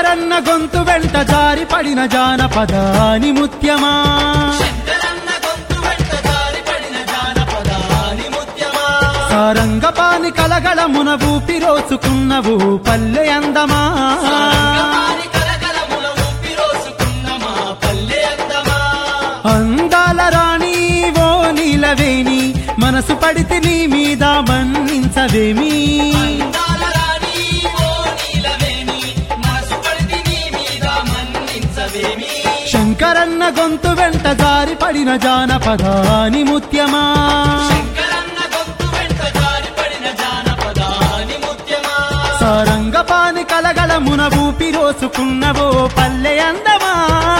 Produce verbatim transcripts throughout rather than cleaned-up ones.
శంకరన్న గొంతు వెంట జారి పడిన జానపదాని ముత్యమా శంకరన్న గొంతు వెంట జారి పడిన జానపదాని ముత్యమా సారంగపాని కలగలమున ఊపి రోసుకున్నవు పల్లె అందమా సారంగపాని కలగలమున ఊపి రోసుకున్న మా పల్లె అందమా అందాల రాణి ఓ నీలవేణి మనసు పడితే నీ మీద మన్నించవేమి అందాల రాణి ఓ నీలవేణి మనసు పడితే నీ మీద మన్నించవేమి శంకరన్న గొంతు వెంట జారి పడిన జానపదాని ముత్యమా శంకరన్న గొంతు వెంట జారి పడిన జానపదాని ముత్యమా సారంగపాని కలగలమున ఊపి రోసుకున్నవో పల్లె అందమా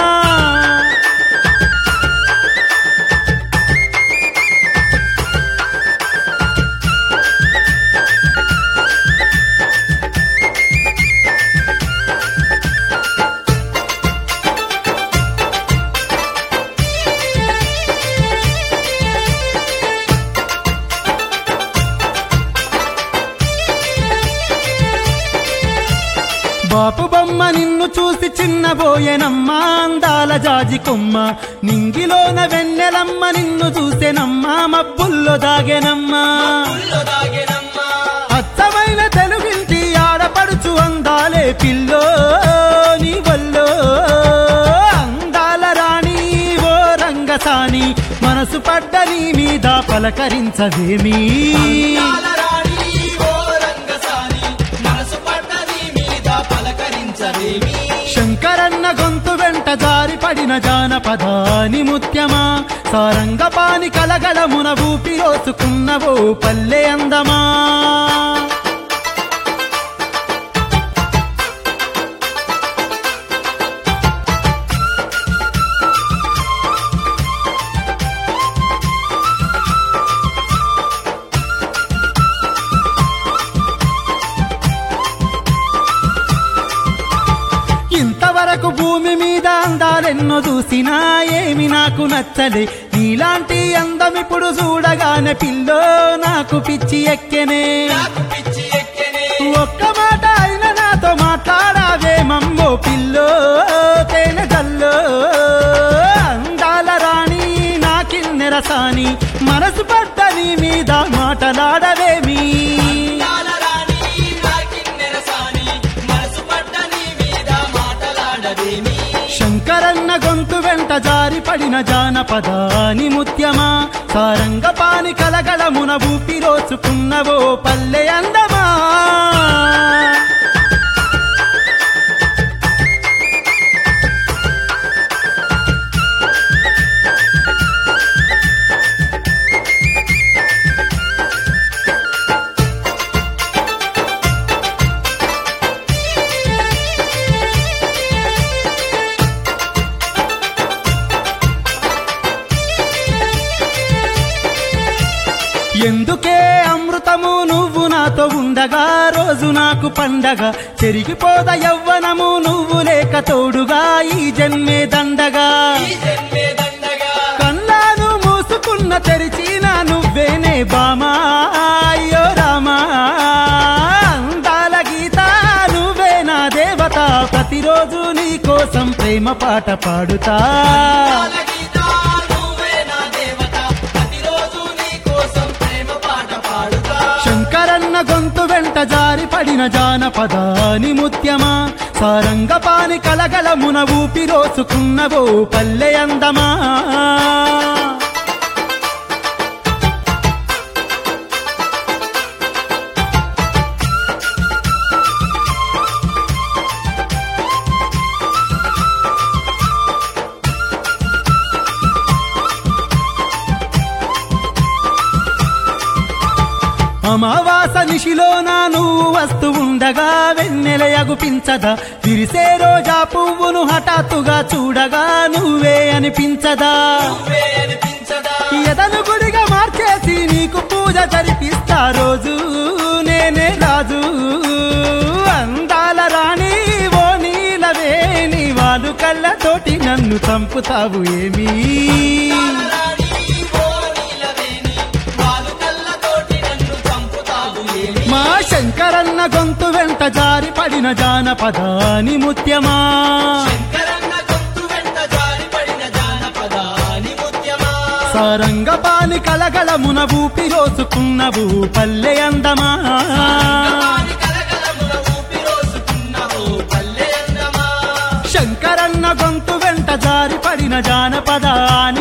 బాపు బొమ్మ నిన్ను చూసి చిన్నబోయేనమ్మా అందాల జాజి కొమ్మ నింగిలోన వెన్నెలమ్మ నిన్ను చూసేనమ్మా మబ్బుల్లో దాగేనమ్మా పుల్లో దాగెనమ్మా అచ్చమైన తెలుగింటి ఆడపడుచు అందాలే పిల్లో నీ వల్లో అందాల రాణి ఓ రంగసాని మనసు పడ్డ నీ మీద పలకరించవేమి అందాల రాణి ఓ రంగసాని మనసు పడ్డ నీ మీద పలకరించవేమి శంకరన్న గొంతు వెంట జారి పడిన జానపదాని ముత్యమా సారంగపాని కలగలమున ఊపి రోసుకున్నవో పల్లె అందమా ఇంతవరకు భూమి మీద అందాలెన్నో చూసినా ఏమి నాకు నచ్చలే నీలాంటి అందమిప్పుడు చూడగానే పిల్లో నాకు పిచ్చి ఎక్కెనే నాకు పిచ్చి ఎక్కెనే ఒక్క మాట అయినా నాతో మాట్లాడావే మమ్మో పిల్లో తేనె జల్లో అందాల రాణి నా కిన్నెరసాని మనసు పడ్డ నీ మీద మాటలాడవేమి అందాల రాణి నా కిన్నెరసాని మనసు పడ్డ నీ మీద మాటలాడవేమి శంకరన్న గొంతు వెంట జారి పడిన జానపదాని ముత్యమా సారంగపాని కలగలమున ఊపి రోసుకున్నవో పల్లె అందమా ఎందుకే అమృతము నువ్వు నాతో ఉండగా రోజు నాకు పండగ చెరిగిపోద యవ్వనము నువ్వు లేక తోడుగా ఈ జన్మే దండగా ఈ జన్మే దండగా కన్నాను మూసుకున్న తెరిచిన నువ్వేనే బామా అయ్యో రామా అందాల గీత నువ్వే నా దేవత ప్రతిరోజు నీ కోసం ప్రేమ పాట పాడుతా అందాల గీత నువ్వే నా దేవత ప్రతిరోజు నీ కోసం ప్రేమ పాట పాడుతా శంకరన్న గొంతు వెంట జారి పడిన జానపదాని ముత్యమా సారంగపాని కలగలమున ఊపి రోసుకున్నవో పల్లె అందమా అమావాస నిశిలోన నువ్వు వస్తూ ఉండగా వెన్నెల యగుపించదా విరిసే రోజా పువ్వును హఠాత్తుగా చూడగా నువ్వే అనిపించదా నువ్వే అనిపించదా ఎదను గుడిగా మార్చేసి నీకు పూజ జరిపిస్తా రోజు నేనే రాజు అందాల రాణి ఓ నీలవేణి వాలు కళ్ళతోటి నన్ను చంపుతావు ఏమీ అందాల రాణి ఓ నీలవేణి వాలు కళ్ళతోటి నన్ను చంపుతావు ఏమి మా శంకరన్న గొంతు వెంట జారి పడిన జానపదాని ముత్యమా శంకరన్న గొంతు వెంట జారి పడిన జానపదాని ముత్యమా సారంగపాని కలగలమున ఊపి రోసుకున్నవు పల్లె అందమా సారంగపాణి కలకలమున ఊపిరోసుకున్నవో పల్లె అందమా శంకరన్న గొంతు వెంట జారి పడిన జానపదాని